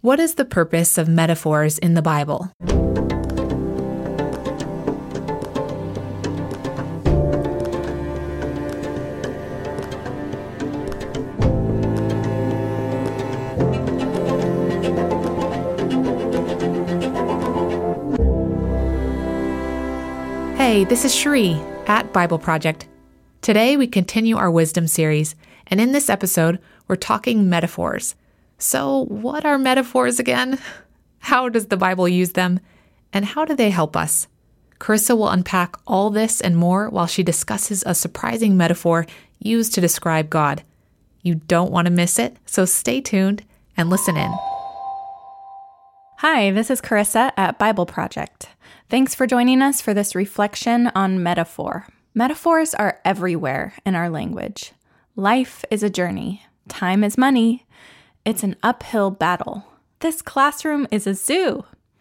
What is the purpose of metaphors in the Bible? Hey, this is Cherie at Bible Project. Today we continue our wisdom series, and in this episode, we're talking metaphors. So what are metaphors again? How does the Bible use them? And how do they help us? Carissa will unpack all this and more while she discusses a surprising metaphor used to describe God. You don't want to miss it, so stay tuned and listen in. Hi, this is Carissa at Bible Project. Thanks for joining us for this reflection on metaphor. Metaphors are everywhere in our language. Life is a journey. Time is money. It's an uphill battle. This classroom is a zoo.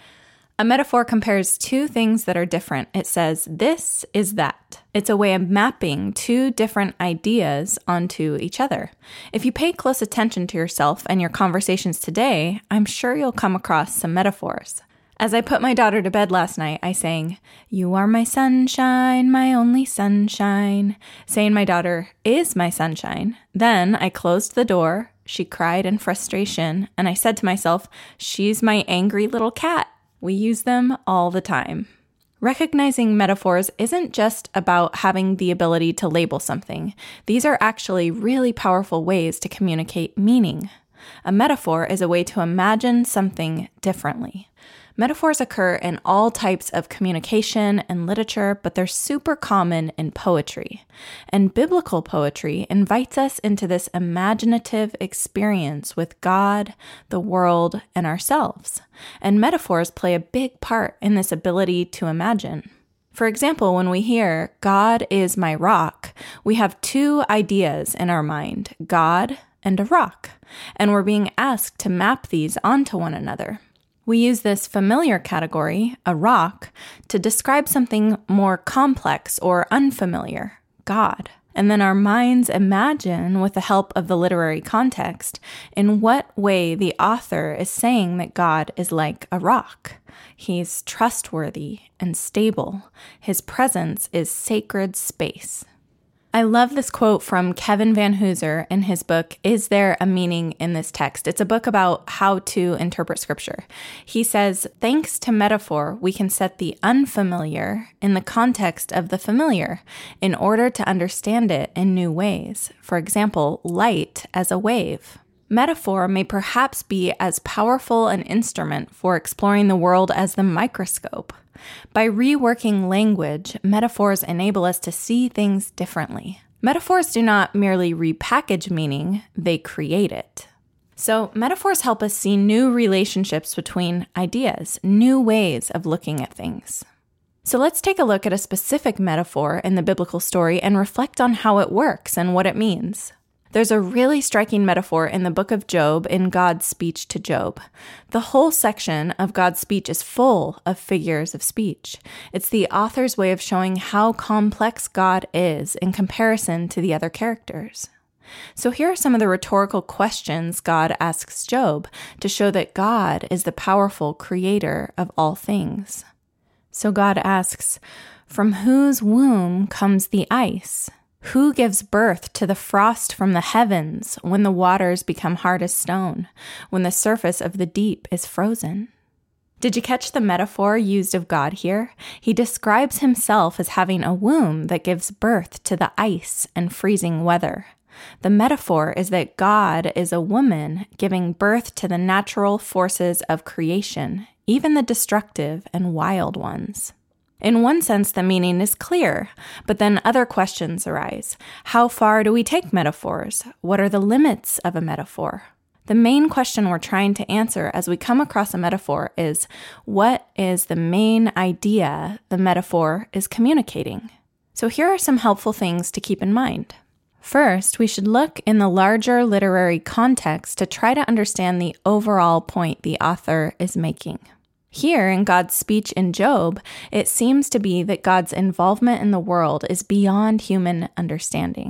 A metaphor compares two things that are different. It says, this is that. It's a way of mapping two different ideas onto each other. If you pay close attention to yourself and your conversations today, I'm sure you'll come across some metaphors. As I put my daughter to bed last night, I sang, "You are my sunshine, my only sunshine," saying my daughter is my sunshine. Then I closed the door, she cried in frustration, and I said to myself, she's my angry little cat. We use them all the time. Recognizing metaphors isn't just about having the ability to label something. These are actually really powerful ways to communicate meaning. A metaphor is a way to imagine something differently. Metaphors occur in all types of communication and literature, but they're super common in poetry. And biblical poetry invites us into this imaginative experience with God, the world, and ourselves. And metaphors play a big part in this ability to imagine. For example, when we hear, "God is my rock," we have two ideas in our mind, God and a rock. And we're being asked to map these onto one another. We use this familiar category, a rock, to describe something more complex or unfamiliar, God. And then our minds imagine, with the help of the literary context, in what way the author is saying that God is like a rock. He's trustworthy and stable. His presence is sacred space. I love this quote from Kevin Van Hooser in his book, Is There a Meaning in This Text? It's a book about how to interpret scripture. He says, thanks to metaphor, we can set the unfamiliar in the context of the familiar in order to understand it in new ways. For example, light as a wave. Metaphor may perhaps be as powerful an instrument for exploring the world as the microscope. By reworking language, metaphors enable us to see things differently. Metaphors do not merely repackage meaning, they create it. So metaphors help us see new relationships between ideas, new ways of looking at things. So let's take a look at a specific metaphor in the biblical story and reflect on how it works and what it means. There's a really striking metaphor in the book of Job in God's speech to Job. The whole section of God's speech is full of figures of speech. It's the author's way of showing how complex God is in comparison to the other characters. So here are some of the rhetorical questions God asks Job to show that God is the powerful creator of all things. So God asks, "From whose womb comes the ice? Who gives birth to the frost from the heavens when the waters become hard as stone, when the surface of the deep is frozen?" Did you catch the metaphor used of God here? He describes himself as having a womb that gives birth to the ice and freezing weather. The metaphor is that God is a woman giving birth to the natural forces of creation, even the destructive and wild ones. In one sense, the meaning is clear, but then other questions arise. How far do we take metaphors? What are the limits of a metaphor? The main question we're trying to answer as we come across a metaphor is, what is the main idea the metaphor is communicating? So here are some helpful things to keep in mind. First, we should look in the larger literary context to try to understand the overall point the author is making. Here in God's speech in Job, it seems to be that God's involvement in the world is beyond human understanding.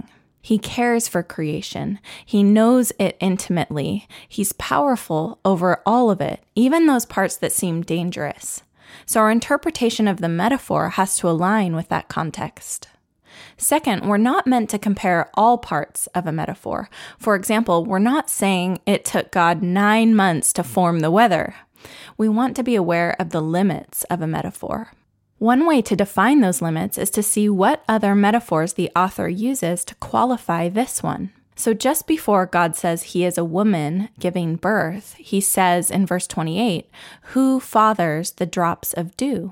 He cares for creation. He knows it intimately. He's powerful over all of it, even those parts that seem dangerous. So our interpretation of the metaphor has to align with that context. Second, we're not meant to compare all parts of a metaphor. For example, we're not saying it took God 9 months to form the weather. We want to be aware of the limits of a metaphor. One way to define those limits is to see what other metaphors the author uses to qualify this one. So just before God says he is a woman giving birth, he says in verse 28, "Who fathers the drops of dew?"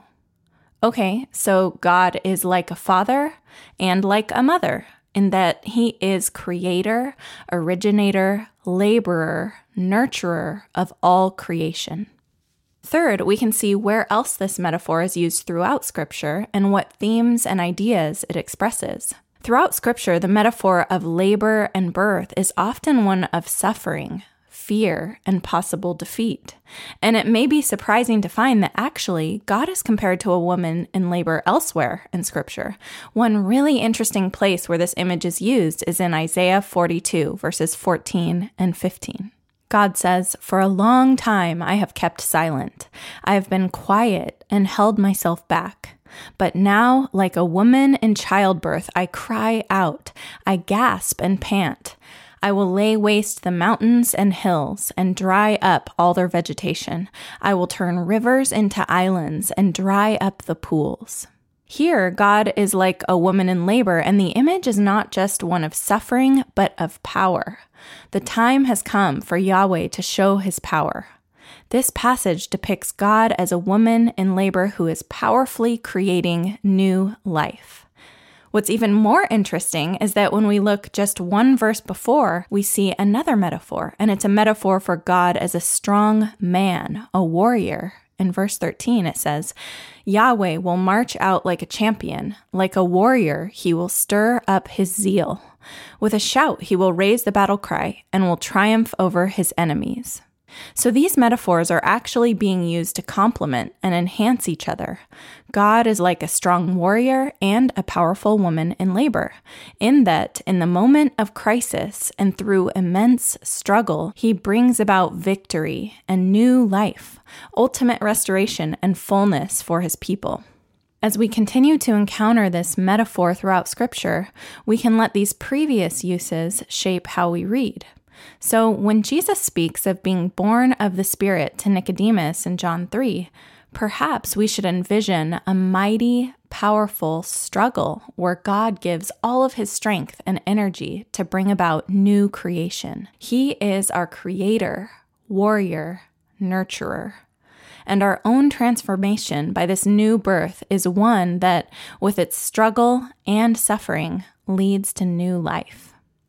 Okay, so God is like a father and like a mother in that he is creator, originator, laborer, nurturer of all creation. Third, we can see where else this metaphor is used throughout Scripture and what themes and ideas it expresses. Throughout Scripture, the metaphor of labor and birth is often one of suffering, fear, and possible defeat. And it may be surprising to find that actually God is compared to a woman in labor elsewhere in Scripture. One really interesting place where this image is used is in Isaiah 42, verses 14 and 15. God says, "For a long time I have kept silent. I have been quiet and held myself back. But now, like a woman in childbirth, I cry out. I gasp and pant. I will lay waste the mountains and hills and dry up all their vegetation. I will turn rivers into islands and dry up the pools." Here, God is like a woman in labor, and the image is not just one of suffering, but of power. The time has come for Yahweh to show his power. This passage depicts God as a woman in labor who is powerfully creating new life. What's even more interesting is that when we look just one verse before, we see another metaphor, and it's a metaphor for God as a strong man, a warrior. In verse 13, it says, "Yahweh will march out like a champion. Like a warrior, he will stir up his zeal. With a shout, he will raise the battle cry and will triumph over his enemies." So these metaphors are actually being used to complement and enhance each other. God is like a strong warrior and a powerful woman in labor, in that in the moment of crisis and through immense struggle, he brings about victory and new life, ultimate restoration and fullness for his people. As we continue to encounter this metaphor throughout Scripture, we can let these previous uses shape how we read. So when Jesus speaks of being born of the Spirit to Nicodemus in John 3, perhaps we should envision a mighty, powerful struggle where God gives all of his strength and energy to bring about new creation. He is our creator, warrior, nurturer. And our own transformation by this new birth is one that, with its struggle and suffering, leads to new life.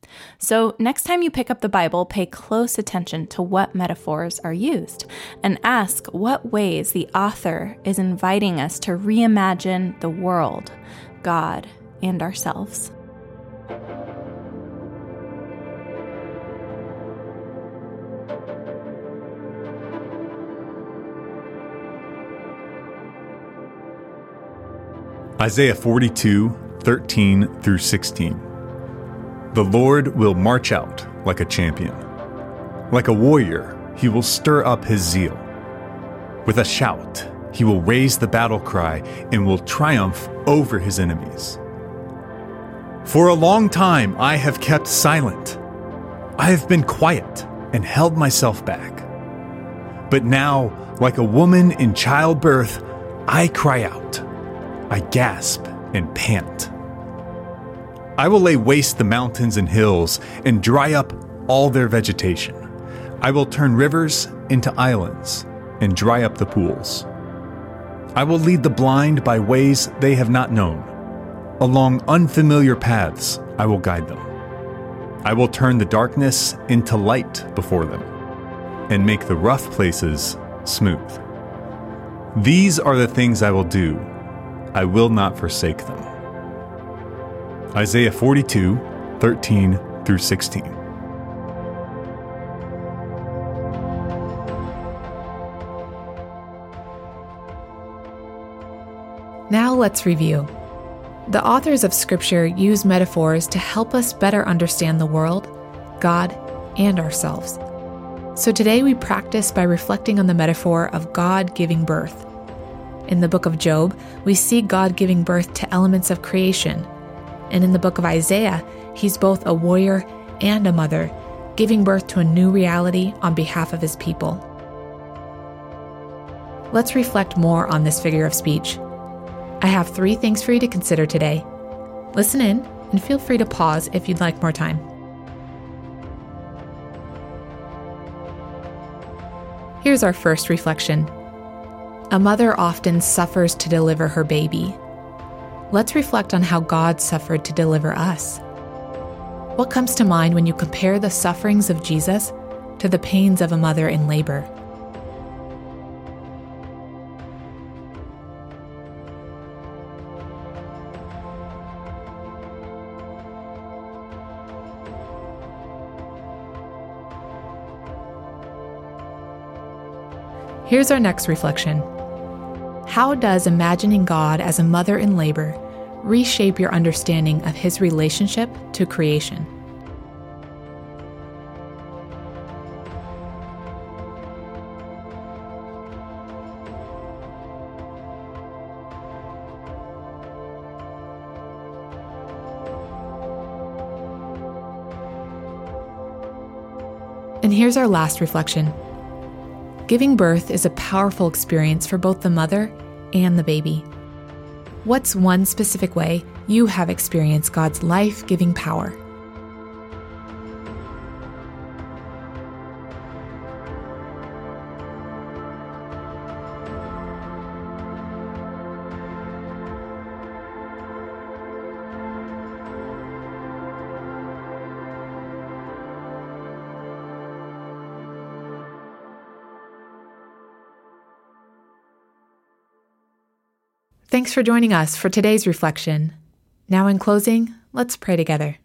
So next time you pick up the Bible, pay close attention to what metaphors are used and ask what ways the author is inviting us to reimagine the world, God, and ourselves. Isaiah 42, 13 through 16. The Lord will march out like a champion. Like a warrior, he will stir up his zeal. With a shout, he will raise the battle cry and will triumph over his enemies. For a long time I have kept silent. I have been quiet and held myself back. But now, like a woman in childbirth, I cry out. I gasp and pant. I will lay waste the mountains and hills and dry up all their vegetation. I will turn rivers into islands and dry up the pools. I will lead the blind by ways they have not known. Along unfamiliar paths I will guide them. I will turn the darkness into light before them and make the rough places smooth. These are the things I will do. I will not forsake them. Isaiah 42, 13 through 16. Now let's review. The authors of Scripture use metaphors to help us better understand the world, God, and ourselves. So today we practice by reflecting on the metaphor of God giving birth. In the book of Job, we see God giving birth to elements of creation. And in the book of Isaiah, he's both a warrior and a mother, giving birth to a new reality on behalf of his people. Let's reflect more on this figure of speech. I have 3 things for you to consider today. Listen in and feel free to pause if you'd like more time. Here's our first reflection. A mother often suffers to deliver her baby. Let's reflect on how God suffered to deliver us. What comes to mind when you compare the sufferings of Jesus to the pains of a mother in labor? Here's our next reflection. How does imagining God as a mother in labor reshape your understanding of his relationship to creation? And here's our last reflection. Giving birth is a powerful experience for both the mother and the baby. What's one specific way you have experienced God's life-giving power? Thanks for joining us for today's reflection. Now in closing, let's pray together.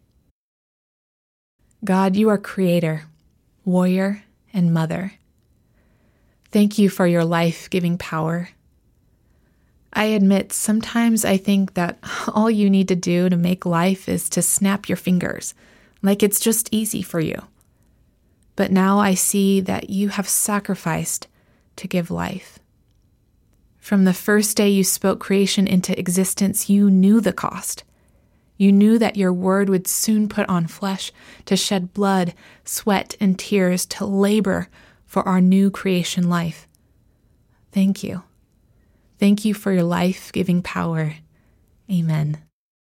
God, you are creator, warrior, and mother. Thank you for your life-giving power. I admit, sometimes I think that all you need to do to make life is to snap your fingers, like it's just easy for you. But now I see that you have sacrificed to give life. From the first day you spoke creation into existence, you knew the cost. You knew that your word would soon put on flesh to shed blood, sweat, and tears to labor for our new creation life. Thank you. Thank you for your life-giving power. Amen.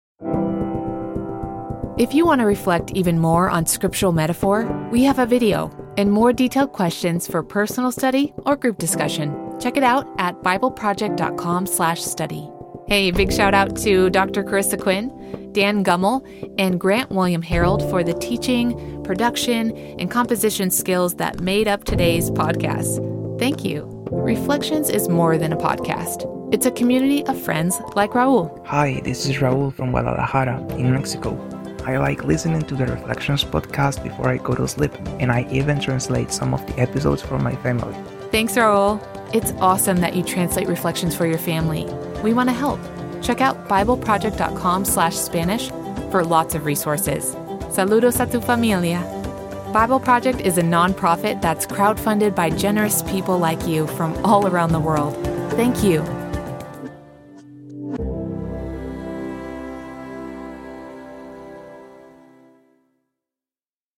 If you want to reflect even more on scriptural metaphor, we have a video and more detailed questions for personal study or group discussion. Check it out at bibleproject.com/study. Hey, big shout out to Dr. Carissa Quinn, Dan Gummel, and Grant William Harold for the teaching, production, and composition skills that made up today's podcast. Thank you. Reflections is more than a podcast. It's a community of friends like Raul. Hi, this is Raul from Guadalajara, in Mexico. I like listening to the Reflections podcast before I go to sleep, and I even translate some of the episodes for my family. Thanks, Raul. It's awesome that you translate reflections for your family. We want to help. Check out bibleproject.com/Spanish for lots of resources. Saludos a tu familia. Bible Project is a nonprofit that's crowdfunded by generous people like you from all around the world. Thank you.